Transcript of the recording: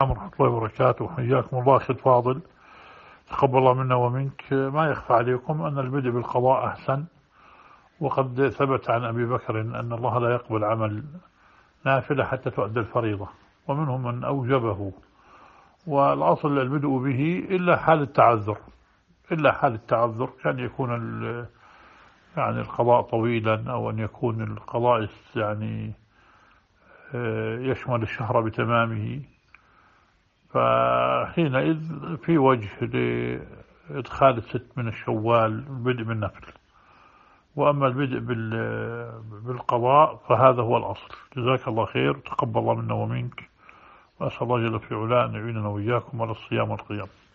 ورحمة الله وبركاته. حياكم الله أخي الفاضل، تقبل الله منا ومنك. ما يخفى عليكم أن البدء بالقضاء أحسن، وقد ثبت عن أبي بكر أن الله لا يقبل عمل نافلة حتى تؤدى الفريضة، ومنهم من أوجبه. والأصل البدء به إلا حال التعذر، إلا حال التعذر كان يكون يعني القضاء طويلا، أو أن يكون القضاء يعني يشمل الشهر بتمامه، فحينئذ في وجه لإدخال الست من الشوال البدء بالنفل. وأما البدء بالقضاء فهذا هو الأصل. جزاك الله خير، تقبل الله منا ومنك، وأسأل الله جل في علاه أن يعيننا وإياكم على الصيام والقيام.